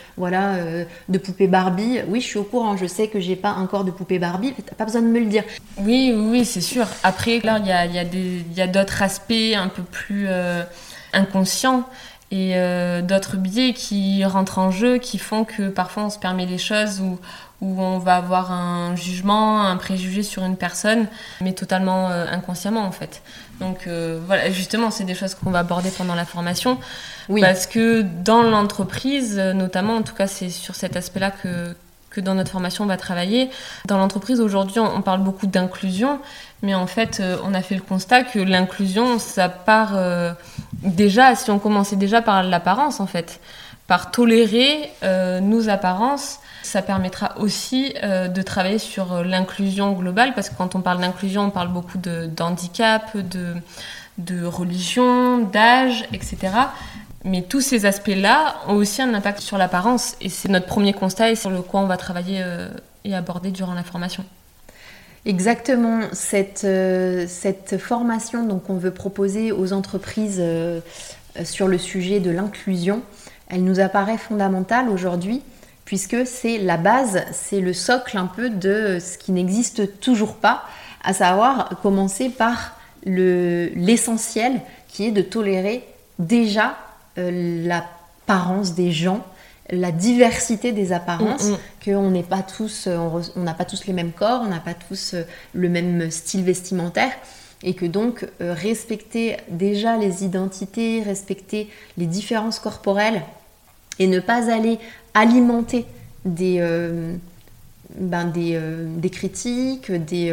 de poupée Barbie. Oui, je suis au courant, je sais que j'ai pas un corps de poupée Barbie, t'as pas besoin de me le dire. » Oui, c'est sûr. Après, là, il y a d'autres aspects un peu plus inconscients et d'autres biais qui rentrent en jeu, qui font que parfois on se permet des choses où on va avoir un jugement, un préjugé sur une personne, mais totalement inconsciemment en fait. Donc voilà, justement, c'est des choses qu'on va aborder pendant la formation, parce que dans l'entreprise, notamment, en tout cas, c'est sur cet aspect-là que dans notre formation, on va travailler. Dans l'entreprise, aujourd'hui, on parle beaucoup d'inclusion, mais en fait, on a fait le constat que l'inclusion, ça part déjà, si on commençait déjà par l'apparence, en fait, par tolérer nos apparences. Ça permettra aussi de travailler sur l'inclusion globale, parce que quand on parle d'inclusion, on parle beaucoup d'handicap, de religion, d'âge, etc. Mais tous ces aspects-là ont aussi un impact sur l'apparence, et c'est notre premier constat et sur le quoi on va travailler et aborder durant la formation. Exactement, cette formation donc, qu'on veut proposer aux entreprises sur le sujet de l'inclusion, elle nous apparaît fondamentale aujourd'hui, puisque c'est la base, c'est le socle un peu de ce qui n'existe toujours pas, à savoir commencer par l'essentiel qui est de tolérer déjà l'apparence des gens, la diversité des apparences, qu'on n'est pas tous, on n'a pas tous les mêmes corps, on n'a pas tous le même style vestimentaire. et que donc respecter déjà les identités, respecter les différences corporelles et ne pas aller alimenter des critiques,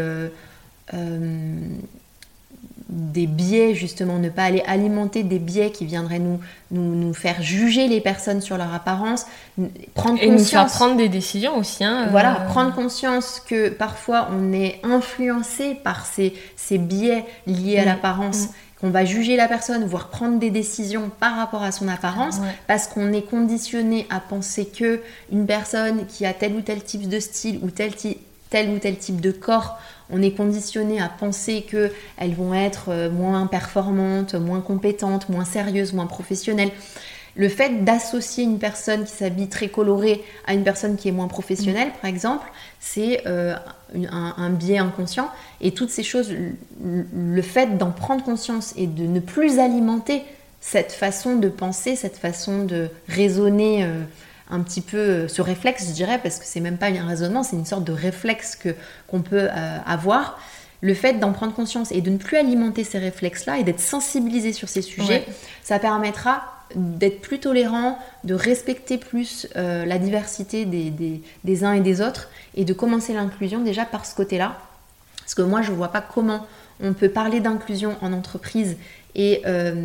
des biais, justement, ne pas aller alimenter des biais qui viendraient nous faire juger les personnes sur leur apparence, prendre conscience, nous faire prendre des décisions aussi. Voilà, prendre conscience que parfois on est influencé par ces biais liés à l'apparence, qu'on va juger la personne, voire prendre des décisions par rapport à son apparence, parce qu'on est conditionné à penser que une personne qui a tel ou tel type de style ou tel ou tel type de corps, on est conditionné à penser qu'elles vont être moins performantes, moins compétentes, moins sérieuses, moins professionnelles. Le fait d'associer une personne qui s'habille très colorée à une personne qui est moins professionnelle, par exemple, c'est un biais inconscient. Et toutes ces choses, le fait d'en prendre conscience et de ne plus alimenter cette façon de penser, cette façon de raisonner un petit peu ce réflexe, je dirais, parce que c'est même pas un raisonnement, c'est une sorte de réflexe qu'on peut avoir. Le fait d'en prendre conscience et de ne plus alimenter ces réflexes-là et d'être sensibilisé sur ces sujets, ça permettra d'être plus tolérant, de respecter plus la diversité des uns et des autres et de commencer l'inclusion déjà par ce côté-là. Parce que moi, je ne vois pas comment on peut parler d'inclusion en entreprise et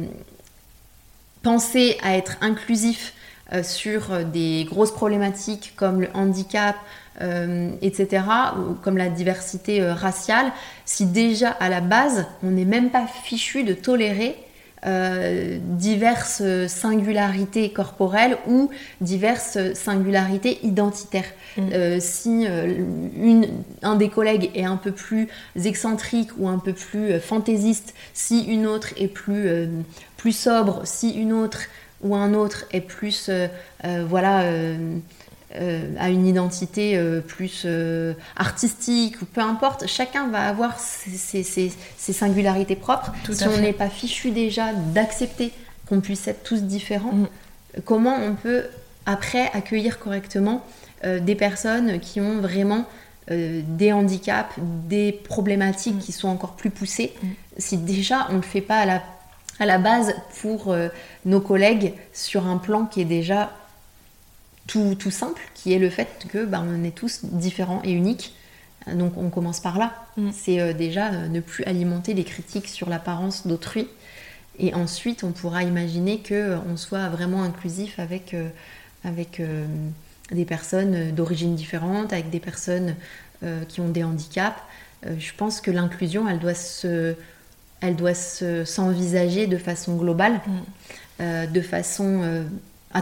penser à être inclusif sur des grosses problématiques comme le handicap, etc., ou comme la diversité raciale, si déjà à la base, on n'est même pas fichu de tolérer diverses singularités corporelles ou diverses singularités identitaires. Si un des collègues est un peu plus excentrique ou un peu plus fantaisiste, si une autre est plus sobre, si une autre ou un autre est plus a une identité plus artistique ou peu importe, chacun va avoir ses singularités propres. Si on n'est pas fichu déjà d'accepter qu'on puisse être tous différents, comment on peut après accueillir correctement des personnes qui ont vraiment des handicaps, des problématiques qui sont encore plus poussées, si déjà on ne le fait pas à la base pour nos collègues sur un plan qui est déjà tout simple, qui est le fait que on est tous différents et uniques. Donc on commence par là. C'est déjà ne plus alimenter les critiques sur l'apparence d'autrui. Et ensuite, on pourra imaginer qu'on soit vraiment inclusif avec des personnes d'origine différente, avec des personnes qui ont des handicaps. Je pense que l'inclusion, elle doit s'envisager de façon globale, de façon à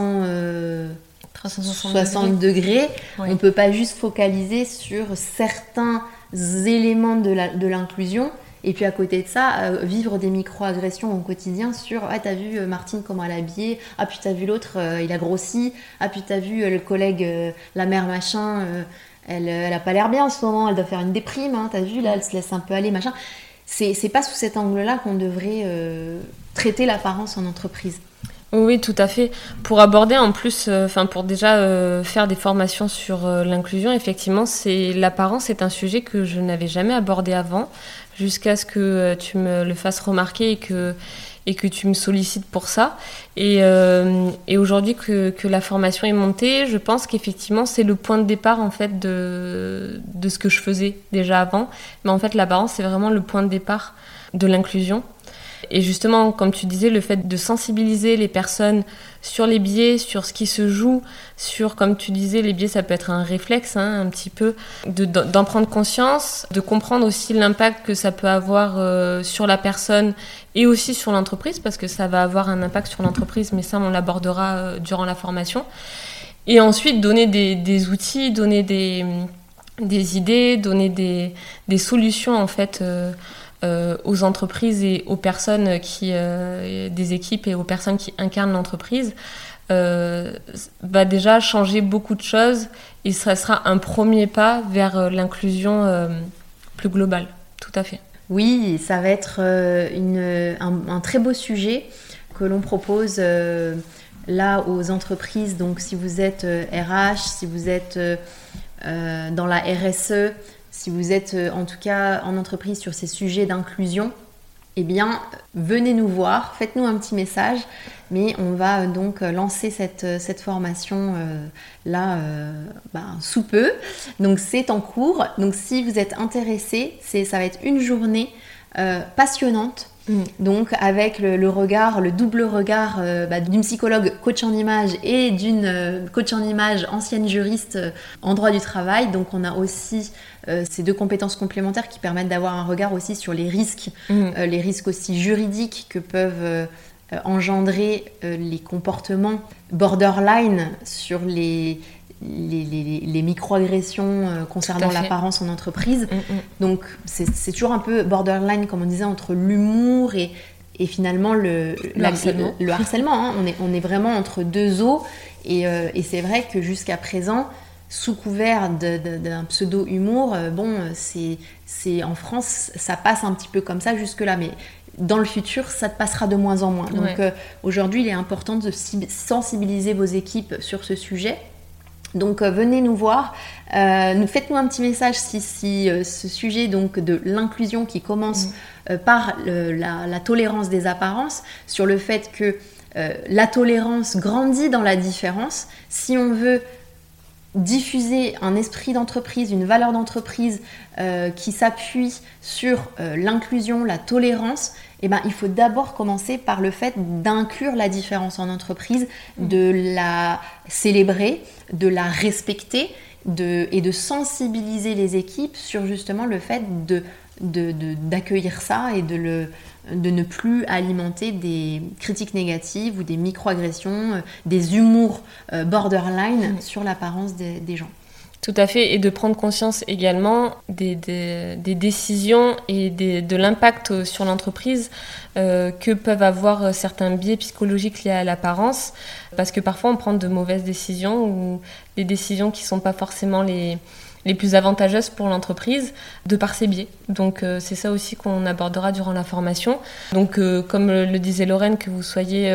360 degrés. On ne peut pas juste focaliser sur certains éléments de l'inclusion et puis à côté de ça, vivre des micro-agressions au quotidien sur « Ah, t'as vu Martine comment elle est habillée ? Ah, puis t'as vu l'autre, il a grossi. Ah, puis t'as vu le collègue, la mère machin, elle a pas l'air bien en ce moment, elle doit faire une déprime. Hein, t'as vu, là, elle se laisse un peu aller, machin. » C'est pas sous cet angle-là qu'on devrait traiter l'apparence en entreprise. Oui, tout à fait. Pour aborder en plus, pour déjà faire des formations sur l'inclusion, effectivement, l'apparence est un sujet que je n'avais jamais abordé avant, jusqu'à ce que tu me le fasses remarquer et que tu me sollicites pour ça. Et aujourd'hui que la formation est montée, je pense qu'effectivement, c'est le point de départ en fait de ce que je faisais déjà avant. Mais en fait, l'apparence, c'est vraiment le point de départ de l'inclusion. Et justement, comme tu disais, le fait de sensibiliser les personnes sur les biais, sur ce qui se joue, sur, comme tu disais, les biais, ça peut être un réflexe, un petit peu, d'en prendre conscience, de comprendre aussi l'impact que ça peut avoir sur la personne et aussi sur l'entreprise, parce que ça va avoir un impact sur l'entreprise, mais ça, on l'abordera durant la formation. Et ensuite, donner des outils, donner des idées, donner des solutions, en fait, aux entreprises et aux personnes des équipes et aux personnes qui incarnent l'entreprise, va déjà changer beaucoup de choses et ça sera un premier pas vers l'inclusion plus globale. Tout à fait. Oui, ça va être un très beau sujet que l'on propose là aux entreprises. Donc si vous êtes RH, si vous êtes dans la RSE, si vous êtes en tout cas en entreprise sur ces sujets d'inclusion, eh bien, venez nous voir, faites-nous un petit message, mais on va donc lancer cette formation sous peu. Donc, c'est en cours. Donc, si vous êtes intéressés, ça va être une journée passionnante. Donc, avec le regard, le double regard d'une psychologue coach en image et d'une coach en image ancienne juriste en droit du travail. Donc, on a aussi ces deux compétences complémentaires qui permettent d'avoir un regard aussi sur les risques aussi juridiques que peuvent engendrer les comportements borderline sur les microagressions concernant l'apparence en entreprise. Donc, c'est toujours un peu borderline, comme on disait, entre l'humour et finalement le harcèlement. Hein. On est vraiment entre deux eaux. Et c'est vrai que jusqu'à présent, sous couvert d'un pseudo-humour, c'est en France, ça passe un petit peu comme ça jusque-là. Mais dans le futur, ça passera de moins en moins. Donc, aujourd'hui, il est important de sensibiliser vos équipes sur ce sujet. Donc venez nous voir, faites-nous un petit message si ce sujet donc de l'inclusion qui commence par la tolérance des apparences, sur le fait que la tolérance grandit dans la différence. Si on veut diffuser un esprit d'entreprise, une valeur d'entreprise qui s'appuie sur l'inclusion, la tolérance, il faut d'abord commencer par le fait d'inclure la différence en entreprise, de la célébrer, de la respecter et de sensibiliser les équipes sur justement le fait d'accueillir ça et de ne plus alimenter des critiques négatives ou des microagressions, des humours borderline sur l'apparence des gens. Tout à fait, et de prendre conscience également des décisions et de l'impact sur l'entreprise que peuvent avoir certains biais psychologiques liés à l'apparence, parce que parfois on prend de mauvaises décisions ou des décisions qui ne sont pas forcément les plus avantageuses pour l'entreprise de par ces biais. Donc c'est ça aussi qu'on abordera durant la formation. Donc comme le disait Lorraine, que vous soyez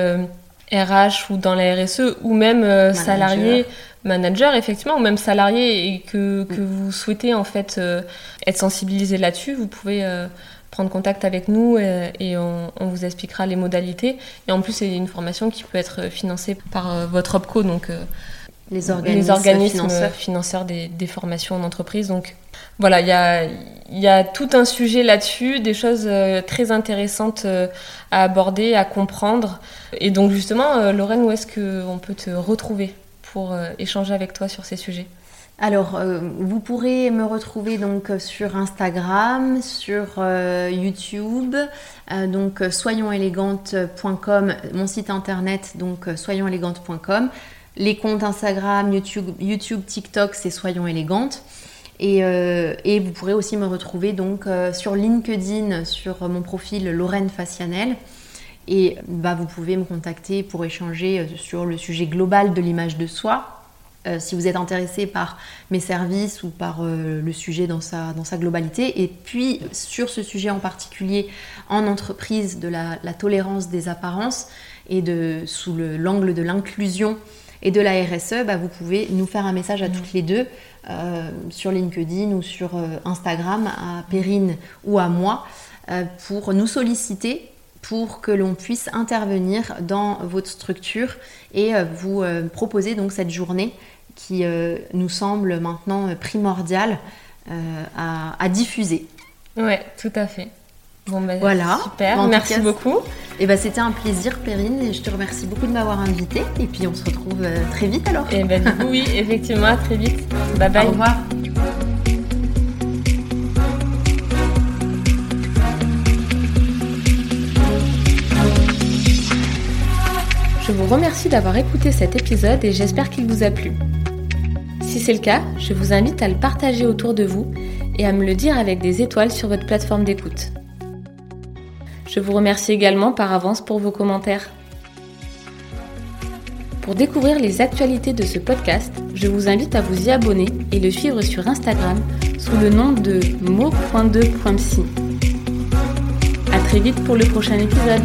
RH ou dans la RSE ou même salarié, manager effectivement, ou même salarié, et que vous souhaitez en fait être sensibilisé là-dessus, vous pouvez prendre contact avec nous et on vous expliquera les modalités. Et en plus, c'est une formation qui peut être financée par votre OPCO, donc les organismes financeurs des formations en entreprise. Donc voilà, il y a tout un sujet là-dessus, des choses très intéressantes à aborder, à comprendre. Et donc justement, Lorraine, où est-ce qu'on peut te retrouver pour échanger avec toi sur ces sujets? Alors, vous pourrez me retrouver donc sur Instagram, sur YouTube, donc soyonselegantes.com, mon site internet, donc soyonselegantes.com. Les comptes Instagram, YouTube, TikTok, c'est Soyons Élégantes. Et vous pourrez aussi me retrouver donc sur LinkedIn, sur mon profil Lorraine Fassianel. Et vous pouvez me contacter pour échanger sur le sujet global de l'image de soi. Si vous êtes intéressé par mes services ou par le sujet dans sa globalité. Et puis sur ce sujet en particulier en entreprise de la tolérance des apparences et sous l'angle de l'inclusion et de la RSE, vous pouvez nous faire un message à toutes les deux sur LinkedIn ou sur Instagram, à Perrine ou à moi, pour nous solliciter pour que l'on puisse intervenir dans votre structure et vous proposer donc cette journée qui nous semble maintenant primordiale à diffuser. Ouais, tout à fait. Bon, voilà. Super, merci beaucoup. Et c'était un plaisir, Perrine, et je te remercie beaucoup de m'avoir invitée. Et puis on se retrouve très vite alors. Et du coup, oui, effectivement, à très vite. Bye bye. Au revoir. Je vous remercie d'avoir écouté cet épisode et j'espère qu'il vous a plu. Si c'est le cas, je vous invite à le partager autour de vous et à me le dire avec des étoiles sur votre plateforme d'écoute. Je vous remercie également par avance pour vos commentaires. Pour découvrir les actualités de ce podcast, je vous invite à vous y abonner et le suivre sur Instagram sous le nom de mo.2.psy. À très vite pour le prochain épisode.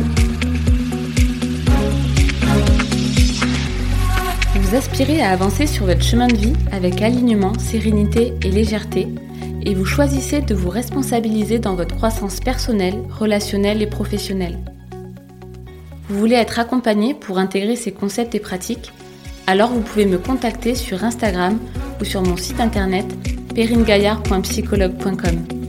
Vous aspirez à avancer sur votre chemin de vie avec alignement, sérénité et légèreté et vous choisissez de vous responsabiliser dans votre croissance personnelle, relationnelle et professionnelle. Vous voulez être accompagné pour intégrer ces concepts et pratiques? Alors vous pouvez me contacter sur Instagram ou sur mon site internet perinegaillard.psychologue.com.